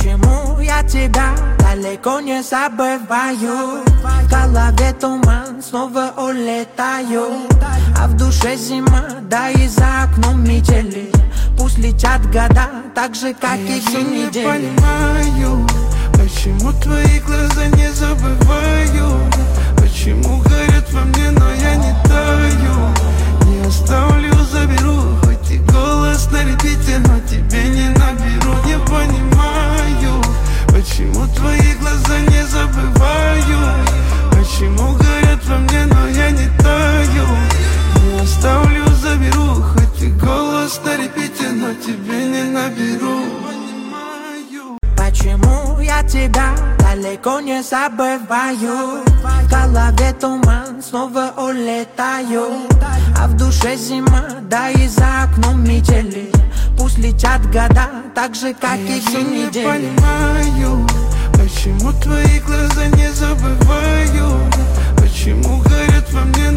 Почему я тебя далеко не забываю? В голове туман, снова улетаю, а в душе зима, да и за окном метели. Пусть летят года, так же, как и все недели. Я не понимаю, почему твои глаза не забываю. Почему горят во мне, но я не таю. Не оставлю, заберу, хоть и голос на репите, но тебе не наберу. Не понимаю, почему твои глаза не забываю. Почему горят во мне, но я не таю. Не оставлю, заберу, хоть и голос на репите, но тебе не наберу. Почему я тебя далеко не забываю? В голове туман, снова улетаю, а в душе зима, да и за окном метели. Пусть летят года, так же, как и все недели. Я не понимаю, почему твои глаза не забываю. Почему горят во мне,